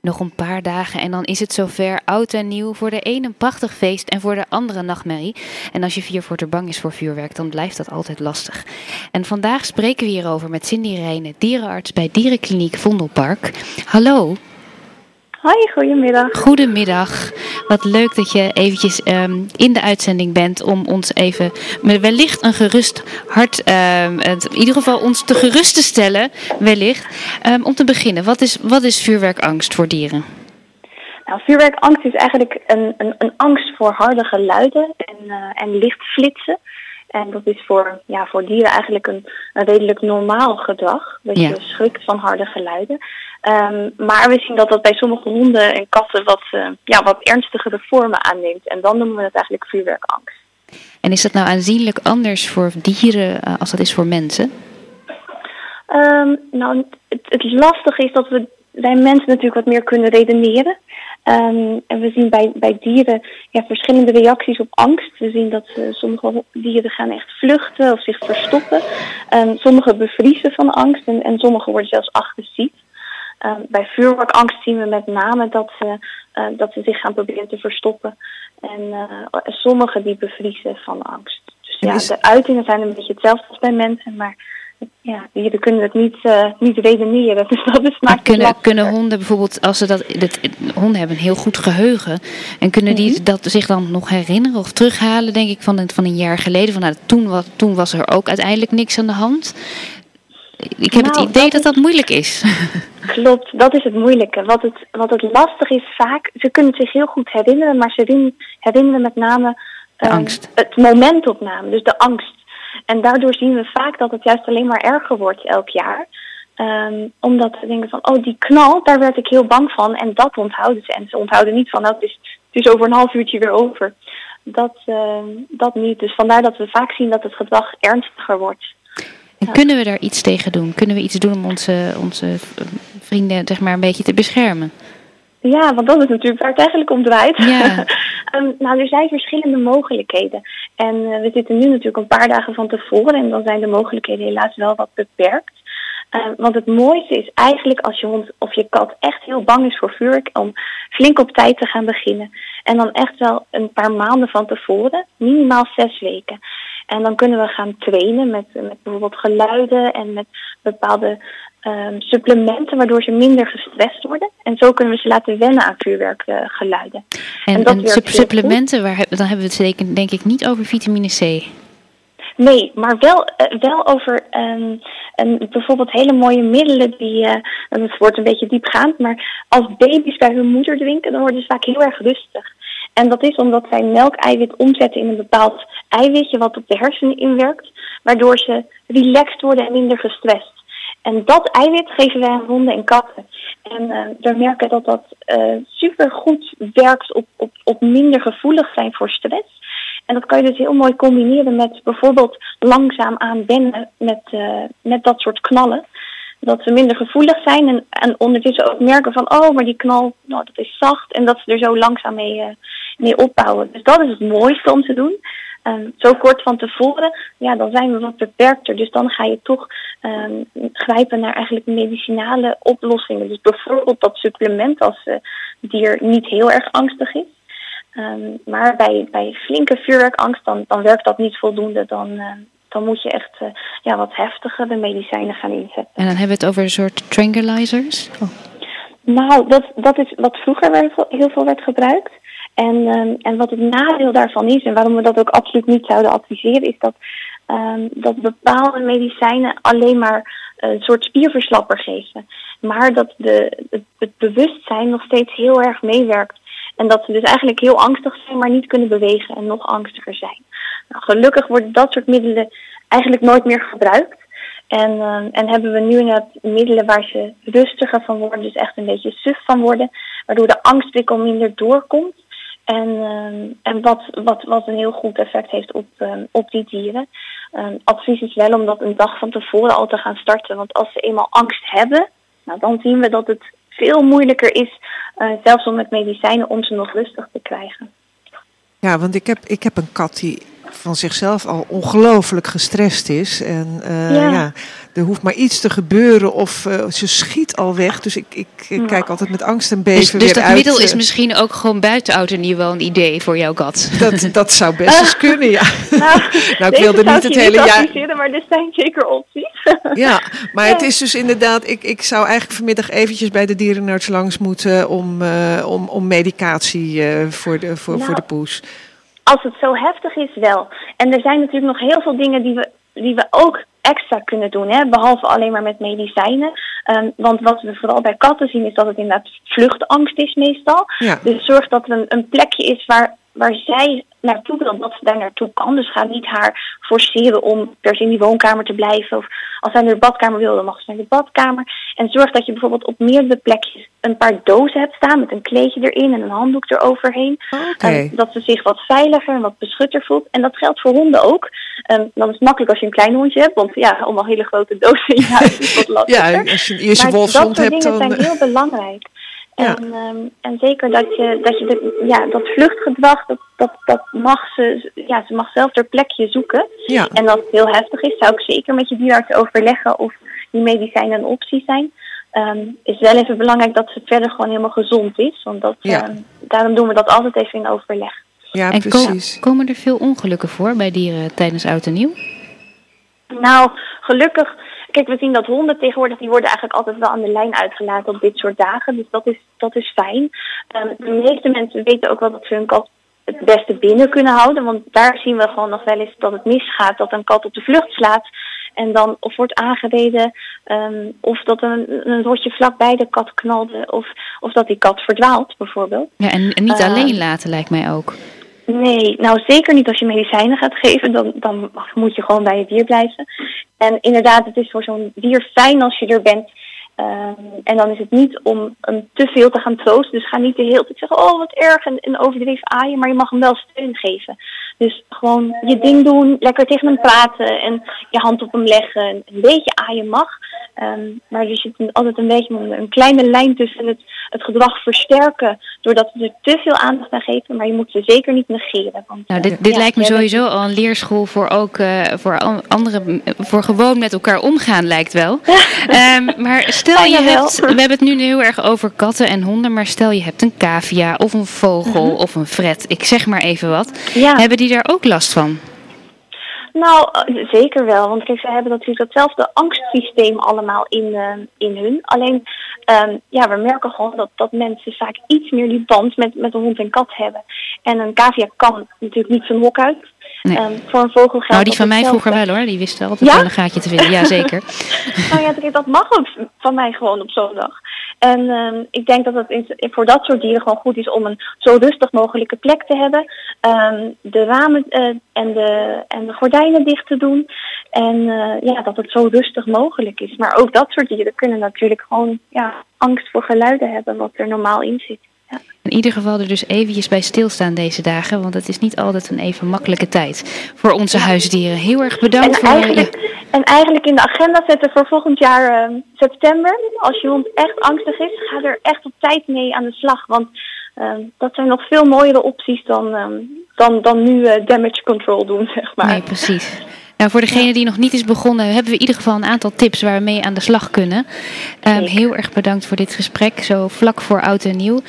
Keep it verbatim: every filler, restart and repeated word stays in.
Nog een paar dagen en dan is het zover. Oud en nieuw. Voor de een een prachtig feest en voor de andere een nachtmerrie. En als je viervoorter bang is voor vuurwerk, dan blijft dat altijd lastig. En vandaag spreken we hierover met Cindy Rijnen, dierenarts bij Dierenkliniek Vondelpark. Hallo. Hoi, goedemiddag. Goedemiddag. Wat leuk dat je eventjes um, in de uitzending bent om ons even met wellicht een gerust hart, um, het, in ieder geval ons te gerust te stellen, wellicht. Um, om te beginnen, wat is, wat is vuurwerkangst voor dieren? Nou, vuurwerkangst is eigenlijk een, een, een angst voor harde geluiden en, uh, en lichtflitsen. En dat is voor, ja, voor dieren eigenlijk een, een redelijk normaal gedrag. Dat je ja. schrikt van harde geluiden. Um, maar we zien dat dat bij sommige honden en katten wat, uh, ja, wat ernstigere vormen aanneemt. En dan noemen we het eigenlijk vuurwerkangst. En is dat nou aanzienlijk anders voor dieren uh, als dat is voor mensen? Um, nou, het, het lastige is dat we bij mensen natuurlijk wat meer kunnen redeneren. Um, en we zien bij, bij dieren ja, verschillende reacties op angst. We zien dat uh, sommige dieren gaan echt vluchten of zich verstoppen. Um, sommige bevriezen van angst en, en sommige worden zelfs agressief. Um, bij vuurwerkangst zien we met name dat ze, uh, dat ze zich gaan proberen te verstoppen. En uh, sommigen die bevriezen van angst. Dus ja, is... de uitingen zijn een beetje hetzelfde als bij mensen, maar ja, dieren kunnen het niet, uh, niet redeneren. Dus dat is maar kunnen, kunnen honden bijvoorbeeld, als ze dat, dat, honden hebben een heel goed geheugen. En kunnen die mm-hmm. dat zich dan nog herinneren of terughalen, denk ik, van een, van een jaar geleden? Van, nou, toen, was, toen was er ook uiteindelijk niks aan de hand. Ik heb nou, het idee dat, dat dat moeilijk is. Klopt, dat is het moeilijke. Wat het, wat het lastig is vaak, ze kunnen het zich heel goed herinneren, maar ze herinneren met name um, angst. Het momentopname, dus de angst. En daardoor zien we vaak dat het juist alleen maar erger wordt elk jaar. Um, omdat ze denken van, oh die knal, daar werd ik heel bang van. En dat onthouden ze. En ze onthouden niet van, nou het is, het is over een half uurtje weer over. Dat, uh, dat niet. Dus vandaar dat we vaak zien dat het gedrag ernstiger wordt. En ja. Kunnen we daar iets tegen doen? Kunnen we iets doen om onze, onze vrienden zeg maar een beetje te beschermen? Ja, want dat is natuurlijk waar het eigenlijk om draait. Ja. um, nou, er zijn verschillende mogelijkheden. En uh, we zitten nu natuurlijk een paar dagen van tevoren en dan zijn de mogelijkheden helaas wel wat beperkt. Uh, want het mooiste is eigenlijk als je hond of je kat echt heel bang is voor vuurwerk, om flink op tijd te gaan beginnen. En dan echt wel een paar maanden van tevoren, minimaal zes weken. En dan kunnen we gaan trainen met, met bijvoorbeeld geluiden en met bepaalde um, supplementen, waardoor ze minder gestrest worden. En zo kunnen we ze laten wennen aan vuurwerkgeluiden. Uh, en en, dat en sup- supplementen, waar, dan hebben we het zeker, denk ik niet over vitamine C. Nee, maar wel, uh, wel over um, een, bijvoorbeeld hele mooie middelen die, uh, het wordt een beetje diepgaand, maar als baby's bij hun moeder drinken, dan worden ze vaak heel erg rustig. En dat is omdat zij melkeiwit omzetten in een bepaald eiwitje wat op de hersenen inwerkt, waardoor ze relaxed worden en minder gestrest. En dat eiwit geven wij aan honden en katten. En uh, we merken dat dat uh, super goed werkt op, op, op minder gevoelig zijn voor stress. En dat kan je dus heel mooi combineren met bijvoorbeeld langzaam aan wennen met, uh, met dat soort knallen. Dat ze minder gevoelig zijn en, en ondertussen ook merken van, oh, maar die knal, nou, dat is zacht. En dat ze er zo langzaam mee, uh, mee opbouwen. Dus dat is het mooiste om te doen. Um, zo kort van tevoren, ja, dan zijn we wat beperkter. Dus dan ga je toch um, grijpen naar eigenlijk medicinale oplossingen. Dus bijvoorbeeld dat supplement als uh, dier niet heel erg angstig is. Um, maar bij, bij flinke vuurwerkangst, dan, dan werkt dat niet voldoende. Dan, uh, dan moet je echt uh, ja, wat heftigere medicijnen gaan inzetten. En dan hebben we het over een soort tranquilizers? Oh. Nou, dat, dat is wat vroeger heel veel werd gebruikt. En, um, en wat het nadeel daarvan is, en waarom we dat ook absoluut niet zouden adviseren, is dat, um, dat bepaalde medicijnen alleen maar een soort spierverslapper geven. Maar dat de, het, het bewustzijn nog steeds heel erg meewerkt. En dat ze dus eigenlijk heel angstig zijn, maar niet kunnen bewegen en nog angstiger zijn. Nou, gelukkig worden dat soort middelen eigenlijk nooit meer gebruikt. En, uh, en hebben we nu inderdaad middelen waar ze rustiger van worden, dus echt een beetje suf van worden, waardoor de angstprikkel minder doorkomt. En, um, en wat, wat, wat een heel goed effect heeft op, um, op die dieren. Um, advies is wel om dat een dag van tevoren al te gaan starten. Want als ze eenmaal angst hebben, nou, dan zien we dat het veel moeilijker is, uh, zelfs om met medicijnen, om ze nog rustig te krijgen. Ja, want ik heb, ik heb een kat die van zichzelf al ongelooflijk gestrest is. En uh, ja. ja, er hoeft maar iets te gebeuren of uh, ze schiet al weg. Dus ik, ik, ik ja. kijk altijd met angst en beven dus, weer dus dat uit. middel is misschien ook gewoon buiten oud en nieuw wel een idee voor jouw kat. Dat, dat zou best eens kunnen, ja. Nou, nou ik wilde niet het hele jaar... maar er zijn zeker opties. Ja, maar ja. het is dus inderdaad... Ik, ik zou eigenlijk vanmiddag eventjes bij de dierenarts langs moeten om, uh, om, om medicatie uh, voor, de, voor, nou, voor de poes. Als het zo heftig is, wel. En er zijn natuurlijk nog heel veel dingen die we, die we ook extra kunnen doen, hè? Behalve alleen maar met medicijnen. Um, want wat we vooral bij katten zien is dat het inderdaad vluchtangst is meestal. Ja. Dus zorg dat er een, een plekje is waar, waar zij naartoe wil, dat ze daar naartoe kan. Dus ga niet haar forceren om per se in die woonkamer te blijven. Of als zij naar de badkamer wil, dan mag ze naar de badkamer. En zorg dat je bijvoorbeeld op meerdere plekjes een paar dozen hebt staan met een kleedje erin en een handdoek eroverheen. Okay. Um, dat ze zich wat veiliger en wat beschutter voelt. En dat geldt voor honden ook. Um, dan is het makkelijk als je een klein hondje hebt, want ja, allemaal hele grote dozen in je huis is wat lastiger. Ja, als je eerst je wolfshond hebt, dat soort dingen dan... zijn heel belangrijk. Ja. En, um, en zeker dat je, dat, je de, ja, dat vluchtgedrag, dat, dat, dat mag ze, ja, ze mag zelf haar plekje zoeken. Ja. En als het heel heftig is, zou ik zeker met je dierenarts overleggen of die medicijnen een optie zijn. Um, is wel even belangrijk dat ze verder gewoon helemaal gezond is. Want dat, ja. um, daarom doen we dat altijd even in overleg. Ja, en precies. Ko- komen er veel ongelukken voor bij dieren tijdens oud en nieuw? Nou, gelukkig... Kijk, we zien dat honden tegenwoordig, die worden eigenlijk altijd wel aan de lijn uitgelaten op dit soort dagen. Dus dat is, dat is fijn. Um, de meeste mensen weten ook wel dat ze hun kat het beste binnen kunnen houden. Want daar zien we gewoon nog wel eens dat het misgaat. Dat een kat op de vlucht slaat en dan of wordt aangereden. Um, of dat een, een rotje vlak bij de kat knalde. Of, of dat die kat verdwaalt bijvoorbeeld. Ja, en, en niet uh, alleen laten lijkt mij ook. Nee, nou zeker niet als je medicijnen gaat geven. Dan, dan moet je gewoon bij je dier blijven. En inderdaad, het is voor zo'n dier fijn als je er bent. Um, en dan is het niet om hem te veel te gaan troosten. Dus ga niet de hele tijd zeggen, oh wat erg en, en overdreven aaien. Maar je mag hem wel steun geven. Dus gewoon je ding doen, lekker tegen hem praten en je hand op hem leggen. Een beetje aaien mag. Um, maar er zit een, altijd een beetje een, een kleine lijn tussen het, het gedrag versterken. Doordat we er te veel aandacht aan geven. Maar je moet ze zeker niet negeren. Want, nou, dit dit ja, lijkt me sowieso al een leerschool voor ook uh, voor anderen, voor gewoon met elkaar omgaan lijkt wel. um, maar stel je hebt, we hebben het nu heel erg over katten en honden. Maar stel je hebt een cavia of een vogel mm-hmm. of een fret. Ik zeg maar even wat. Ja. Hebben die daar ook last van? Nou, uh, zeker wel. Want kijk, ze hebben natuurlijk datzelfde angstsysteem allemaal in, uh, in hun. Alleen, um, ja, we merken gewoon dat, dat mensen vaak iets meer die band met, met een hond en kat hebben. En een cavia kan natuurlijk niet zijn hok uit. Nee. Um, voor een vogel geldt nou, die van mij hetzelfde. vroeger wel hoor. Die wisten altijd ja? wel een gaatje te vinden. Ja, zeker. Nou ja, dat mag ook van mij gewoon op zo'n dag. En um, ik denk dat het in, voor dat soort dieren gewoon goed is om een zo rustig mogelijke plek te hebben. Um, de ramen uh, en, de, en de gordijnen dicht te doen. En uh, ja, dat het zo rustig mogelijk is. Maar ook dat soort dieren kunnen natuurlijk gewoon ja, angst voor geluiden hebben wat er normaal in zit. Ja. In ieder geval er dus eventjes bij stilstaan deze dagen, want het is niet altijd een even makkelijke tijd voor onze ja. huisdieren. Heel erg bedankt en voor... Eigenlijk, ja. En eigenlijk in de agenda zetten voor volgend jaar uh, september. Als je hond echt angstig is, ga er echt op tijd mee aan de slag. Want uh, dat zijn nog veel mooiere opties dan, um, dan, dan nu uh, damage control doen, zeg maar. Nee, precies. Nou, voor degene ja. die nog niet is begonnen, hebben we in ieder geval een aantal tips waar we mee aan de slag kunnen. Um, heel erg bedankt voor dit gesprek, zo vlak voor oud en nieuw.